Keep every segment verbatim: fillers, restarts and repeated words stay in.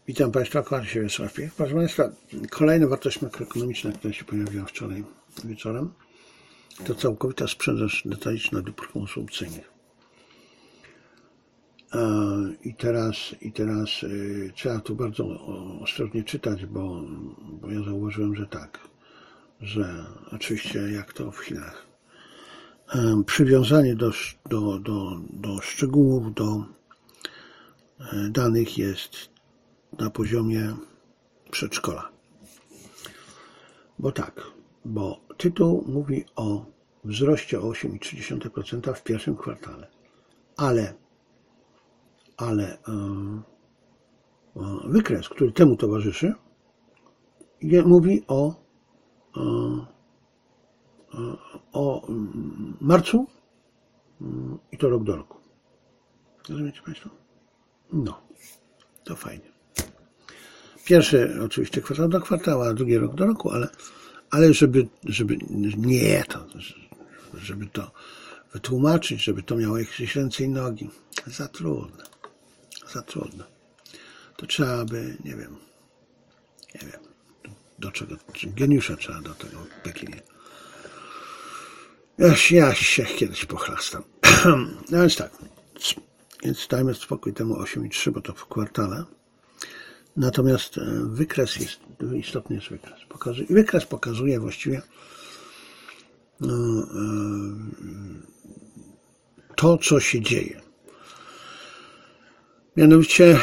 Witam Państwa, kłaniam się Wiesław Piech. Proszę Państwa, kolejna wartość makroekonomiczna, która się pojawiła wczoraj wieczorem, to całkowita sprzedaż detaliczna dóbr konsumpcyjnych. I teraz, i teraz y, trzeba tu bardzo ostrożnie czytać, bo, bo ja zauważyłem, że tak, że oczywiście jak to w Chinach, y, przywiązanie do, do, do, do szczegółów, do y, danych jest na poziomie przedszkola. Bo tak, bo tytuł mówi o wzroście o osiem przecinek trzy procent w pierwszym kwartale, ale, ale yy, yy, wykres, który temu towarzyszy, mówi o, yy, yy, o marcu yy, i to rok do roku. Rozumiecie Państwo? No, to fajnie. Pierwszy oczywiście kwartał do kwartała, a drugi rok do roku, ale, ale żeby, żeby nie to, żeby to wytłumaczyć, żeby to miało jakieś ręce i nogi, za trudne, za trudne. To trzeba by, nie wiem, nie wiem, do czego, geniusza trzeba do tego Pekinie. Ja, ja się kiedyś pochlastam. No więc tak, więc dajmy spokój temu osiem przecinek trzy, bo to w kwartale. Natomiast wykres jest, istotny jest wykres. Pokazuje, wykres pokazuje właściwie to, co się dzieje. Mianowicie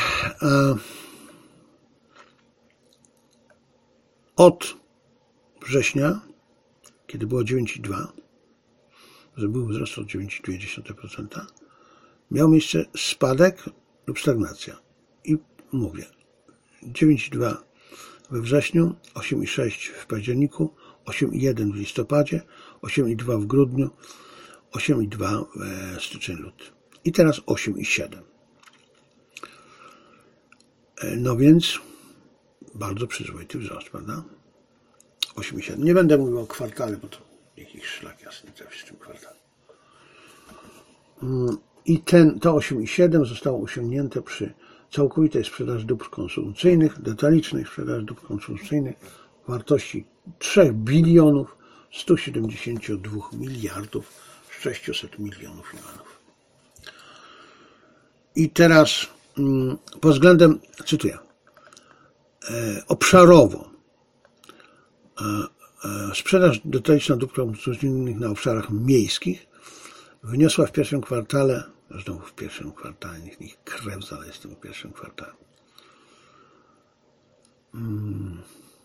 od września, kiedy było dziewięć przecinek dwa, że był wzrost o dziewięć przecinek dwa procent, miał miejsce spadek lub stagnacja. I mówię, dziewięć przecinek dwa we wrześniu, osiem przecinek sześć w październiku, osiem przecinek jeden w listopadzie, osiem przecinek dwa w grudniu, osiem przecinek dwa w styczniu, luty. I teraz osiem przecinek siedem. No więc bardzo przyzwoity wzrost, prawda? osiem przecinek siedem. Nie będę mówił o kwartale, bo to jakiś szlak jasny w tym kwartale. I ten, to osiem przecinek siedem zostało osiągnięte przy całkowitej sprzedaży dóbr konsumpcyjnych, detalicznej sprzedaży dóbr konsumpcyjnych w wartości trzy biliony sto siedemdziesiąt dwa miliardów sześćset milionów juanów. I teraz pod względem, cytuję, obszarowo sprzedaż detaliczna dóbr konsumpcyjnych na obszarach miejskich wyniosła w pierwszym kwartale, znowu w pierwszym kwartale, niech niech krew zaleje z tym pierwszym kwartałem. Hmm.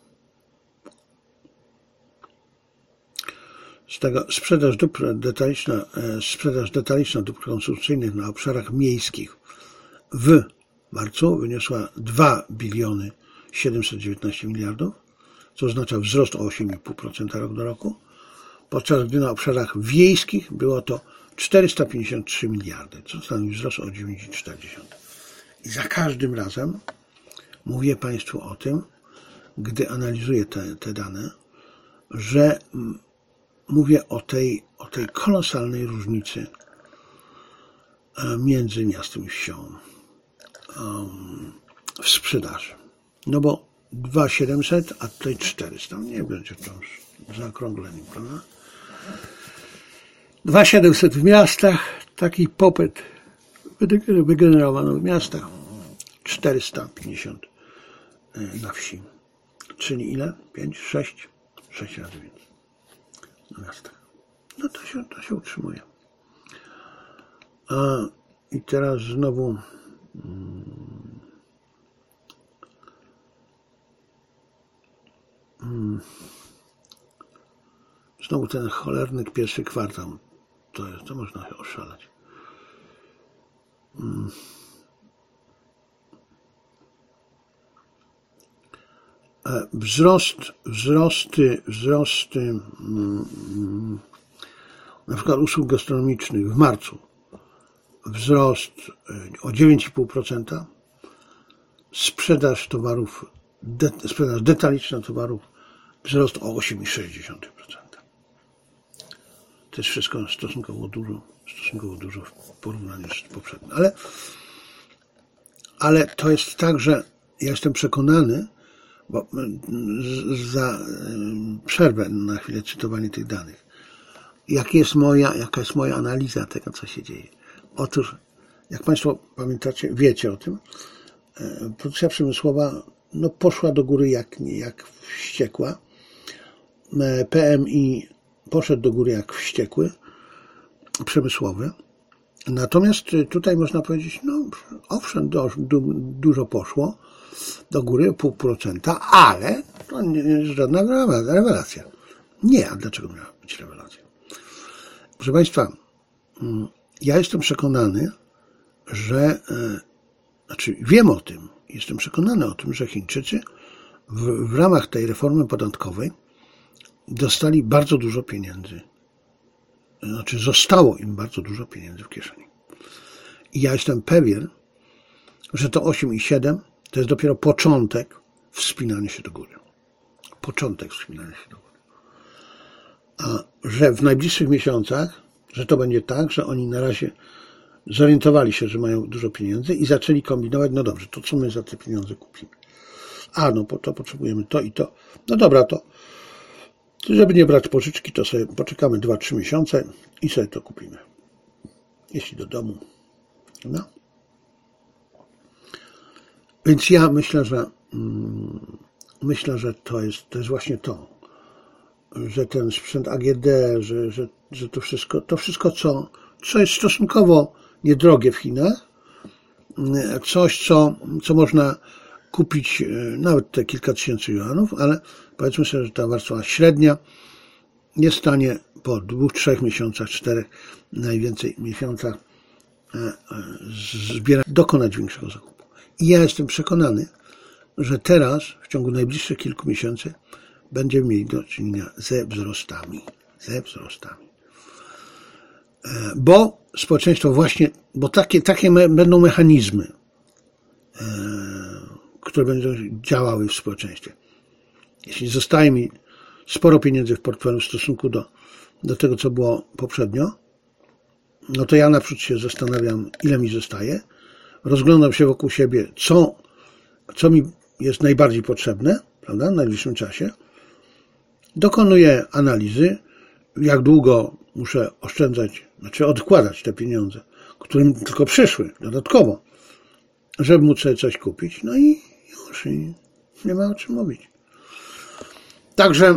Z tego sprzedaż dóbr detaliczna, sprzedaż detaliczna dóbr konsumpcyjnych na obszarach miejskich w marcu wyniosła dwa biliony siedemset dziewiętnaście miliardów, co oznacza wzrost o osiem przecinek pięć procent rok do roku, podczas gdy na obszarach wiejskich było to czterysta pięćdziesiąt trzy miliardy, co stanowi wzrost o dziewięć przecinek cztery. I za każdym razem mówię Państwu o tym, gdy analizuję te, te dane, że mówię o tej, o tej kolosalnej różnicy między miastem i wsią w sprzedaży. No bo dwa tysiące siedemset, a tutaj czterysta. Nie będzie to już zaokrąglenie, prawda? dwa tysiące siedemset w miastach, taki popyt wygenerowano w miastach, czterysta pięćdziesiąt na wsi. Czyli ile? pięć, sześć, sześć razy więcej na miastach. No to się, to się utrzymuje. A, i teraz znowu hmm, hmm, znowu ten cholerny pierwszy kwartał. To, jest, to można się oszaleć. Hmm. Wzrost, wzrosty, wzrosty hmm, na przykład usług gastronomicznych w marcu. Wzrost o dziewięć przecinek pięć procent. Sprzedaż towarów, de, sprzedaż detaliczna towarów, wzrost o osiem przecinek sześć procent. To jest wszystko stosunkowo dużo, stosunkowo dużo w porównaniu z poprzednim. Ale, ale to jest tak, że ja jestem przekonany, bo za przerwę na chwilę cytowanie tych danych, jak jest moja, jaka jest moja analiza tego, co się dzieje. Otóż, jak Państwo pamiętacie, wiecie o tym, produkcja przemysłowa no, poszła do góry jak, jak wściekła. P M I poszedł do góry jak wściekły, przemysłowy. Natomiast tutaj można powiedzieć, no owszem, do, du, dużo poszło do góry, pół procenta, ale to nie jest żadna rewelacja. Nie, a dlaczego miała być rewelacja? Proszę Państwa, ja jestem przekonany, że, znaczy wiem o tym, jestem przekonany o tym, że Chińczycy w, w ramach tej reformy podatkowej dostali bardzo dużo pieniędzy. Znaczy zostało im bardzo dużo pieniędzy w kieszeni. I ja jestem pewien, że to osiem i siedem to jest dopiero początek wspinania się do góry. Początek wspinania się do góry. A że w najbliższych miesiącach, że to będzie tak, że oni na razie zorientowali się, że mają dużo pieniędzy i zaczęli kombinować, no dobrze, to co my za te pieniądze kupimy? A, no po to potrzebujemy to i to. No dobra, to żeby nie brać pożyczki, to sobie poczekamy dwa trzy miesiące i sobie to kupimy. Jeśli do domu. No. Więc ja myślę, że mm, myślę, że to jest, to jest właśnie to, że ten sprzęt A G D, że, że, że to wszystko, to wszystko, co, co jest stosunkowo niedrogie w Chinach, coś, co, co można kupić nawet te kilka tysięcy juanów, ale powiedzmy sobie, że ta warstwa średnia jest w stanie po dwóch, trzech miesiącach, czterech, najwięcej miesiącach zbierać, dokonać większego zakupu. I ja jestem przekonany, że teraz, w ciągu najbliższych kilku miesięcy, będziemy mieli do czynienia ze wzrostami. Ze wzrostami. Bo społeczeństwo właśnie, bo takie, takie będą mechanizmy, które będą działały w społeczeństwie. Jeśli zostaje mi sporo pieniędzy w portfelu w stosunku do, do tego, co było poprzednio, no to ja naprzód się zastanawiam, ile mi zostaje, rozglądam się wokół siebie, co, co mi jest najbardziej potrzebne, prawda, w najbliższym czasie, dokonuję analizy, jak długo muszę oszczędzać, znaczy odkładać te pieniądze, które mi tylko przyszły dodatkowo, żeby móc sobie coś kupić, no i już i nie ma o czym mówić. Także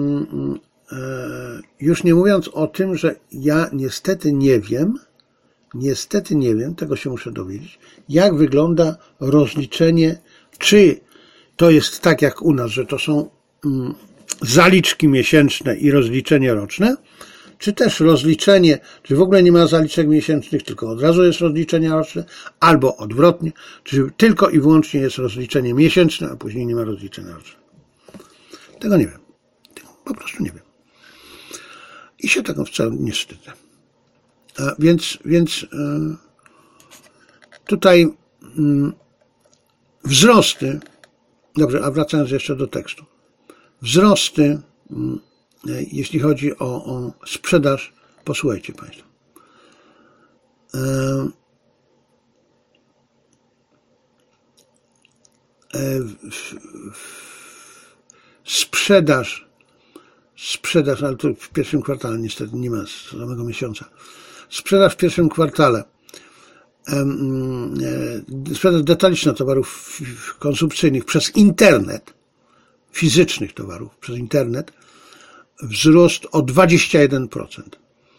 już nie mówiąc o tym, że ja niestety nie wiem, niestety nie wiem, tego się muszę dowiedzieć, jak wygląda rozliczenie, czy to jest tak jak u nas, że to są zaliczki miesięczne i rozliczenie roczne, czy też rozliczenie, czy w ogóle nie ma zaliczek miesięcznych, tylko od razu jest rozliczenie roczne, albo odwrotnie, czy tylko i wyłącznie jest rozliczenie miesięczne, a później nie ma rozliczenia rocznego. Tego nie wiem. Tego po prostu nie wiem. I się tego wcale nie wstydzę. A więc, więc tutaj wzrosty, dobrze, a wracając jeszcze do tekstu, wzrosty, jeśli chodzi o, o sprzedaż, posłuchajcie Państwo. Sprzedaż, sprzedaż, ale to w pierwszym kwartale niestety nie ma z samego miesiąca. Sprzedaż w pierwszym kwartale, sprzedaż detaliczna towarów konsumpcyjnych przez internet, fizycznych towarów przez internet, wzrost o dwadzieścia jeden procent.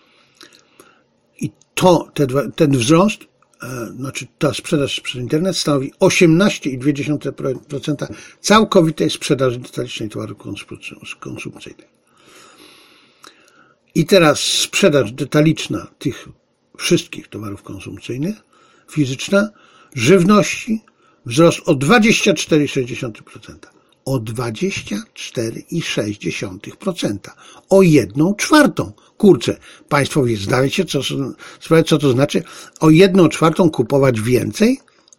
I to, te, ten wzrost, znaczy ta sprzedaż przez internet stanowi osiemnaście przecinek dwa procent całkowitej sprzedaży detalicznej towarów konsumpcyjnych. I teraz sprzedaż detaliczna tych wszystkich towarów konsumpcyjnych, fizyczna, żywności, wzrost o dwadzieścia cztery przecinek sześć procent. O dwadzieścia cztery przecinek sześć procent. O jedną czwartą. Kurczę, Państwo zdawiecie, co, co to znaczy? O jedną czwartą kupować więcej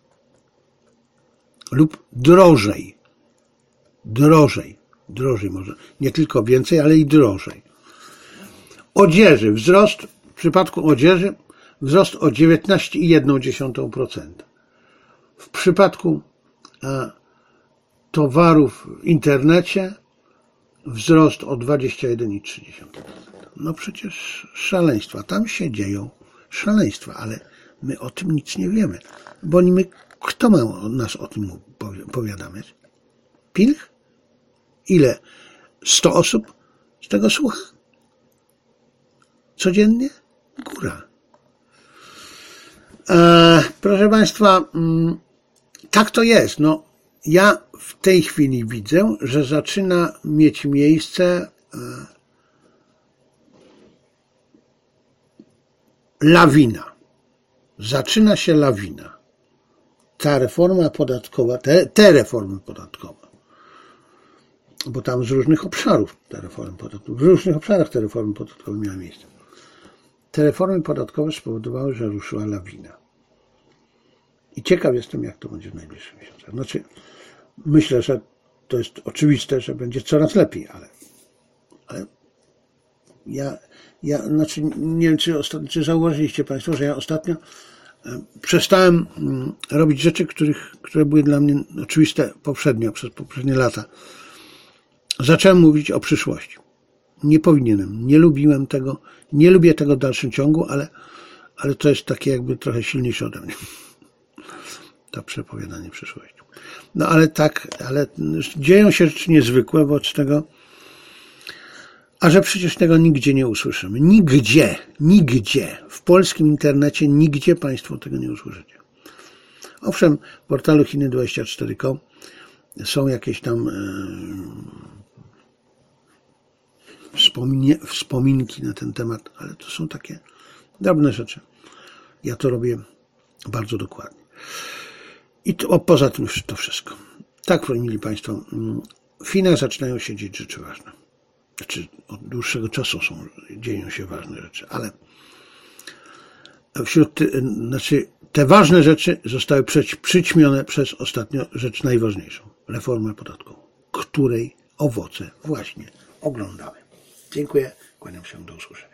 lub drożej. Drożej. Drożej może. Nie tylko więcej, ale i drożej. Odzieży. Wzrost, w przypadku odzieży, wzrost o dziewiętnaście przecinek jeden procent. W przypadku a, towarów w internecie wzrost o dwadzieścia jeden przecinek trzy procent. No przecież szaleństwa. Tam się dzieją szaleństwa, ale my o tym nic nie wiemy. Bo my, kto ma nas o tym powiadamiać? Pilch? Ile? sto osób z tego słucha? Codziennie? Góra. E, proszę Państwa, mm, tak to jest. No, ja w tej chwili widzę, że zaczyna mieć miejsce e, lawina. Zaczyna się lawina. Ta reforma podatkowa, te, te reformy podatkowe, bo tam z różnych obszarów te reformy podatkowe, w różnych obszarach te reformy podatkowe miały miejsce. Te reformy podatkowe spowodowały, że ruszyła lawina. I ciekaw jestem, jak to będzie w najbliższych miesiącach. Znaczy, myślę, że to jest oczywiste, że będzie coraz lepiej, ale, ale ja, ja, znaczy, nie wiem, czy, ostatnio, czy zauważyliście Państwo, że ja ostatnio przestałem robić rzeczy, których, które były dla mnie oczywiste poprzednio, przez poprzednie lata. Zacząłem mówić o przyszłości. Nie powinienem, nie lubiłem tego, nie lubię tego w dalszym ciągu, ale, ale to jest takie jakby trochę silniejsze ode mnie. To przepowiadanie przyszłości. No ale tak, ale dzieją się rzeczy niezwykłe wobec tego, a że przecież tego nigdzie nie usłyszymy. Nigdzie, nigdzie. W polskim internecie nigdzie Państwo tego nie usłyszycie. Owszem, w portalu Chiny dwadzieścia cztery kropka com są jakieś tam e, wspominki na ten temat, ale to są takie drobne rzeczy. Ja to robię bardzo dokładnie. I to, o, poza tym już to wszystko. Tak, mili Państwo, w Chinach zaczynają się dziać rzeczy ważne. Znaczy, od dłuższego czasu są, dzieją się ważne rzeczy, ale wśród, znaczy, te ważne rzeczy zostały przyćmione przez ostatnio rzecz najważniejszą. Reformę podatkową, której owoce właśnie oglądamy. Dziękuję, kłaniam się, do usłyszenia.